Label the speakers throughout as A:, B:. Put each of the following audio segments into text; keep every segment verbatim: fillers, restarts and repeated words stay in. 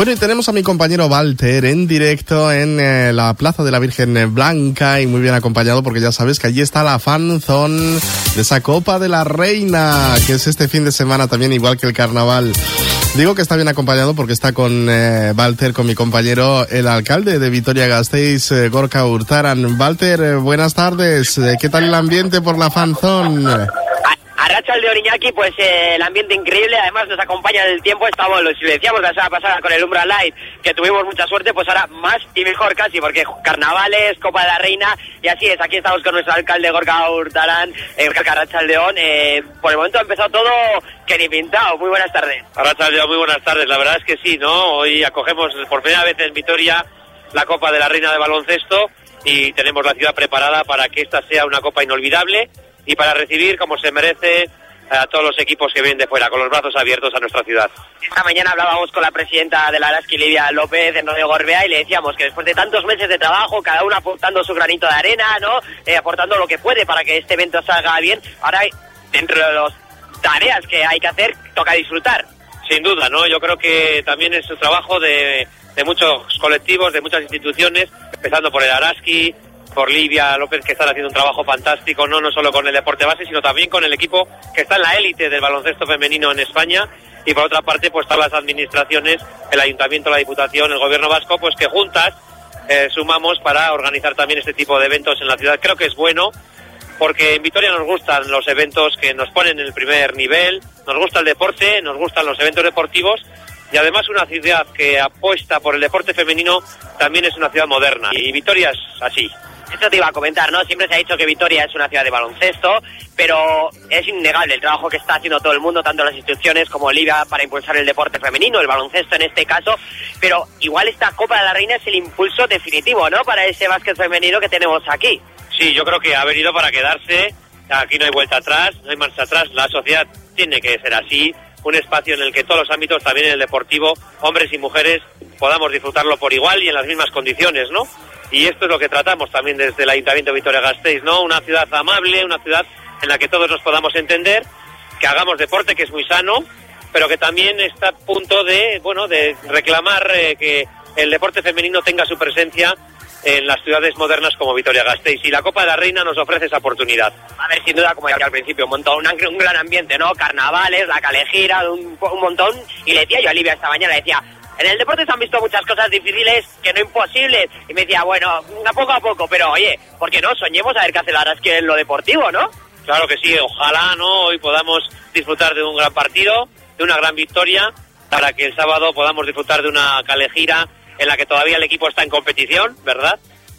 A: Bueno, y tenemos a mi compañero Walter en directo en eh, la Plaza de la Virgen Blanca y muy bien acompañado porque ya sabes que allí está la fan zone de esa Copa de la Reina, que es este fin de semana también, igual que el carnaval. Digo que está bien acompañado porque está con eh, Walter, con mi compañero, el alcalde de Vitoria-Gasteiz, eh, Gorka Urtaran. Walter, eh, buenas tardes. Eh, ¿Qué tal el ambiente por la fan zone?
B: Arratsaldeon Iñaki, pues eh, el ambiente increíble, además nos acompaña el tiempo, estamos, lo silenciamos la semana pasada con el Umbra Light, que tuvimos mucha suerte, pues ahora más y mejor casi, porque carnavales, Copa de la Reina, y así es, aquí estamos con nuestro alcalde Gorka Urtaran, eh, Arratsaldeon, eh, por el momento ha empezado todo que ni pintado. Muy buenas tardes.
C: Arratsaldeon, muy buenas tardes, la verdad es que sí, ¿no? Hoy acogemos por primera vez en Vitoria la Copa de la Reina de baloncesto y tenemos la ciudad preparada para que esta sea una copa inolvidable y para recibir como se merece a todos los equipos que vienen de fuera, con los brazos abiertos a nuestra ciudad.
B: Esta mañana hablábamos con la presidenta de la Araski, Lidia López, en Radio Gorbea, y le decíamos que después de tantos meses de trabajo, cada uno aportando su granito de arena, ¿no? Eh, aportando lo que puede para que este evento salga bien, ahora dentro de las tareas que hay que hacer, toca disfrutar.
C: Sin duda, ¿no? Yo creo que también es un trabajo de, de muchos colectivos, de muchas instituciones, empezando por el Araski, por Lidia López, que están haciendo un trabajo fantástico, no, no solo con el deporte base, sino también con el equipo que está en la élite del baloncesto femenino en España, y por otra parte, pues todas las administraciones, el Ayuntamiento, la Diputación, el Gobierno Vasco, pues que juntas eh, sumamos para organizar también este tipo de eventos en la ciudad. Creo que es bueno, porque en Vitoria nos gustan los eventos que nos ponen en el primer nivel, nos gusta el deporte, nos gustan los eventos deportivos, y además una ciudad que apuesta por el deporte femenino también es una ciudad moderna, y Vitoria es así.
B: Esto te iba a comentar, ¿no? Siempre se ha dicho que Vitoria es una ciudad de baloncesto, pero es innegable el trabajo que está haciendo todo el mundo, tanto las instituciones como Liga, para impulsar el deporte femenino, el baloncesto en este caso, pero igual esta Copa de la Reina es el impulso definitivo, ¿no? Para ese básquet femenino que tenemos aquí.
C: Sí, yo creo que ha venido para quedarse, aquí no hay vuelta atrás, no hay marcha atrás, la sociedad tiene que ser así, un espacio en el que todos los ámbitos, también en el deportivo, hombres y mujeres, podamos disfrutarlo por igual y en las mismas condiciones, ¿no? Y esto es lo que tratamos también desde el Ayuntamiento de Vitoria-Gasteiz, ¿no? Una ciudad amable, una ciudad en la que todos nos podamos entender, que hagamos deporte, que es muy sano, pero que también está a punto de, bueno, de reclamar eh, que el deporte femenino tenga su presencia en las ciudades modernas como Vitoria-Gasteiz, y la Copa de la Reina nos ofrece esa oportunidad.
B: A ver, sin duda, como decía al principio, un montón, un, un gran ambiente, ¿no? Carnavales, la calejira, un, un montón, y le decía yo a Livia esta mañana, le decía, en el deporte se han visto muchas cosas difíciles, que no imposibles, y me decía, bueno, a poco a poco, pero oye, ¿por qué no? Soñemos a ver qué hace la Araski en lo deportivo, ¿no?
C: Claro que sí, ojalá, ¿no? Hoy podamos disfrutar de un gran partido, de una gran victoria, para que el sábado podamos disfrutar de una calejira en la que todavía el equipo está en competición, ¿verdad?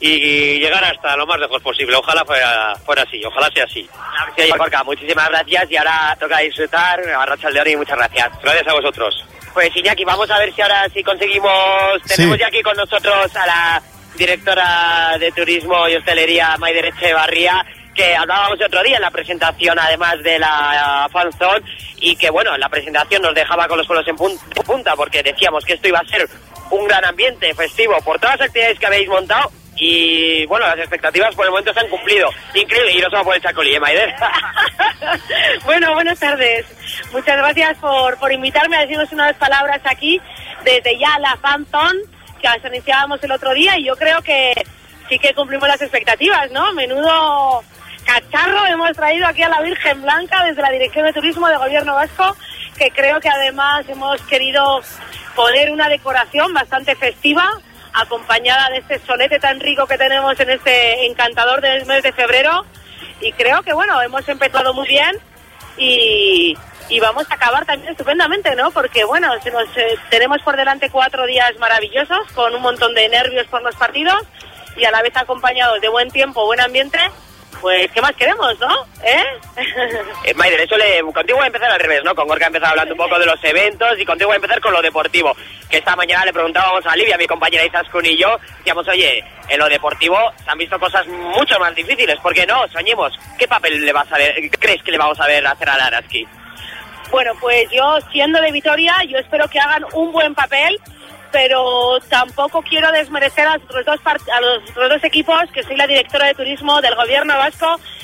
C: Y llegar hasta lo más lejos posible. Ojalá fuera, fuera así, ojalá sea así.
B: Sí, Gorka, muchísimas gracias, y ahora toca disfrutar. Arratsaldeon y muchas gracias.
C: Gracias a vosotros.
B: Pues Iñaki, vamos a ver si ahora sí conseguimos, tenemos sí. ya aquí con nosotros a la directora de Turismo y Hostelería, Maider Echevarría, que hablábamos el otro día en la presentación, además de la fanzone, y que bueno, en la presentación nos dejaba con los pelos en punta, porque decíamos que esto iba a ser un gran ambiente festivo por todas las actividades que habéis montado, y bueno, las expectativas por el momento se han cumplido. Increíble, y no solo por el chacolí, ¿eh, Maider?
D: Bueno, buenas tardes. Muchas gracias por, por invitarme a decirnos unas palabras aquí desde ya la fanzone que las iniciábamos el otro día, y yo creo que sí que cumplimos las expectativas, ¿no? Menudo cacharro hemos traído aquí a la Virgen Blanca desde la Dirección de Turismo del Gobierno Vasco, que creo que además hemos querido poner una decoración bastante festiva, acompañada de este solete tan rico que tenemos en este encantador del mes de febrero, y creo que bueno, hemos empezado muy bien y, y vamos a acabar también estupendamente, ¿no? Porque bueno, se nos, eh, tenemos por delante cuatro días maravillosos con un montón de nervios por los partidos y a la vez acompañados de buen tiempo, buen ambiente. Pues, ¿qué más queremos, no? ¿Eh?
B: eh Maider, eso le, contigo voy a empezar al revés, ¿no? Con Gorka ha empezado hablando un poco de los eventos, y contigo voy a empezar con lo deportivo. Que esta mañana le preguntábamos a Livia, mi compañera Izaskun y yo, decíamos, oye, en lo deportivo se han visto cosas mucho más difíciles. ¿Por qué no? Soñemos. ¿Qué papel le vas a ver, crees que le vamos a ver hacer a la Araski?
D: Bueno, pues yo, siendo de Vitoria, yo espero que hagan un buen papel, pero tampoco quiero desmerecer a los, dos part- a los otros dos equipos, que soy la directora de turismo del Gobierno Vasco,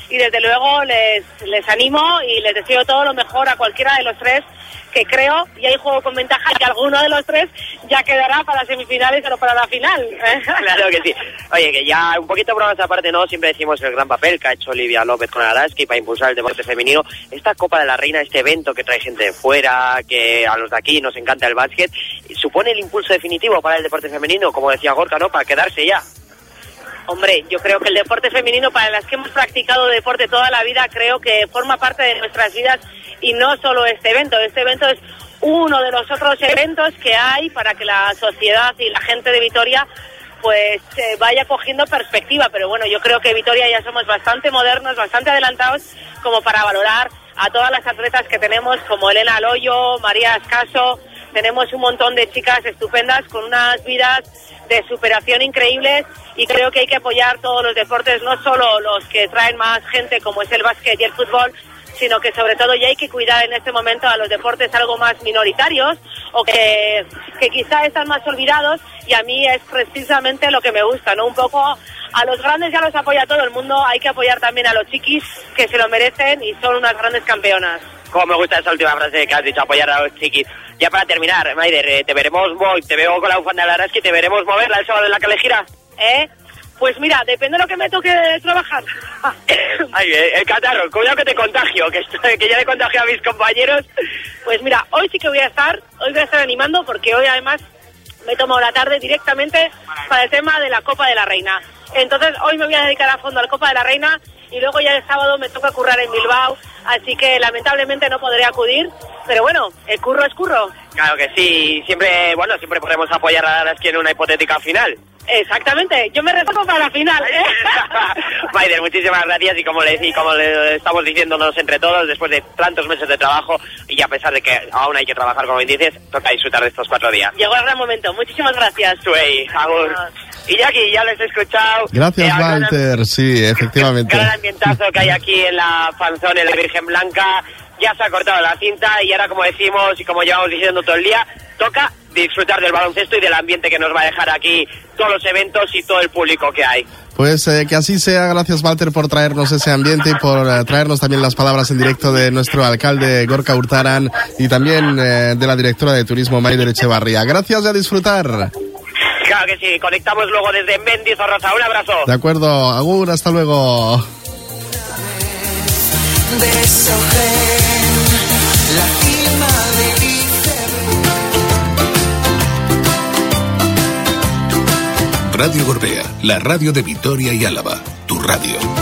D: y desde luego les, les animo y les deseo todo lo mejor a cualquiera de los tres, que creo, y hay juego con ventaja, que alguno de los tres ya quedará para semifinales o para la final.
B: Claro que sí. Oye, que ya un poquito bromas aparte, ¿no? Siempre decimos el gran papel que ha hecho Olivia López con Araski para impulsar el deporte femenino. Esta Copa de la Reina, este evento que trae gente de fuera, que a los de aquí nos encanta el básquet, supone el impulso definitivo para el deporte femenino, como decía Gorka, ¿no? Para quedarse ya.
D: Hombre, yo creo que el deporte femenino, para las que hemos practicado deporte toda la vida, creo que forma parte de nuestras vidas, y no solo este evento. Este evento es uno de los otros eventos que hay para que la sociedad y la gente de Vitoria pues eh, vaya cogiendo perspectiva. Pero bueno, yo creo que Vitoria ya somos bastante modernos, bastante adelantados como para valorar a todas las atletas que tenemos, como Elena Aloyo, María Escaso. Tenemos un montón de chicas estupendas con unas vidas de superación increíbles, y creo que hay que apoyar todos los deportes, no solo los que traen más gente como es el básquet y el fútbol, sino que sobre todo ya hay que cuidar en este momento a los deportes algo más minoritarios o que, que quizá están más olvidados, y a mí es precisamente lo que me gusta, ¿no? Un poco a los grandes ya los apoya todo el mundo, hay que apoyar también a los chiquis que se lo merecen y son unas grandes campeonas.
B: Como me gusta esa última frase que has dicho, apoyar a los chiquis. Ya para terminar, Maider, eh, te veremos, voy, te veo con la bufanda de la Araski, te veremos moverla el sábado en la Calejira.
D: ¿Eh? Pues mira, depende de lo que me toque trabajar.
B: Ay, eh, el catarro, cuidado que te contagio, que, estoy, que ya le contagio a mis compañeros.
D: Pues mira, hoy sí que voy a estar, hoy voy a estar animando, porque hoy además me he tomado la tarde directamente para el tema de la Copa de la Reina. Entonces hoy me voy a dedicar a fondo a la Copa de la Reina, y luego ya el sábado me toca currar en Bilbao, así que lamentablemente no podré acudir, pero bueno, el curro es curro.
B: Claro que sí, siempre, bueno, siempre podemos apoyar a Araski en una hipotética final.
D: Exactamente, yo me reservo para la final, ¿eh?
B: Maider, muchísimas gracias, y como le, y como le estamos diciéndonos entre todos, después de tantos meses de trabajo, y a pesar de que aún hay que trabajar, como bien dices, toca disfrutar de estos cuatro días.
D: Llegó el gran momento, muchísimas gracias.
B: Suey, agur. Y Jackie, ya les he escuchado.
A: Gracias,
B: eh,
A: Walter, gran, sí, efectivamente.
B: Gran ambientazo que hay aquí en la fanzone, en la Virgen Blanca. Ya se ha cortado la cinta, y ahora, como decimos y como llevamos diciendo todo el día, toca disfrutar del baloncesto y del ambiente que nos va a dejar aquí todos los eventos y todo el público que hay.
A: Pues eh, que así sea. Gracias, Walter, por traernos ese ambiente y por eh, traernos también las palabras en directo de nuestro alcalde Gorka Urtaran, y también eh, de la directora de turismo Maider Echevarría. Gracias y a disfrutar.
B: Claro que sí, conectamos luego desde Mendy, Zorroza. Un abrazo.
A: De acuerdo, agur, hasta luego.
E: Radio Gorbea, la radio de Vitoria y Álava, tu radio.